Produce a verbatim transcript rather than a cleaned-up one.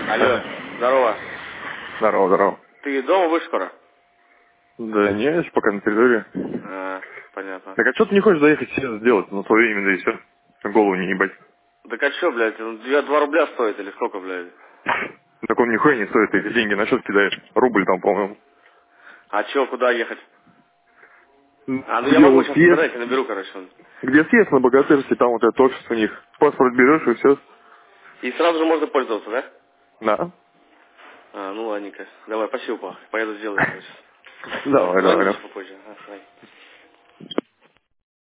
Алло, здорово. Здорово, здорово. Ты дома будешь скоро? Да не, я еще пока на территории. А, понятно. Так а что ты не хочешь заехать сейчас сделать на свое имя, да и все? Голову не ебать. Так а что, блядь, он две- два рубля стоит или сколько, блядь? Так он нихуя не стоит, ты эти деньги на счет кидаешь. Рубль там, по-моему. А чё, куда ехать? А, ну я Где могу вот сейчас в съезд, интернете наберу, короче. где съезд на Богатырске, там вот этот офис у них. Паспорт берешь и все. И сразу же можно пользоваться, да? Да. А, ну ладненько. Давай, спасибо, па. Поеду сделаю, короче. Ладно, Давай, давай, позвони давай. чуть попозже. А, давай.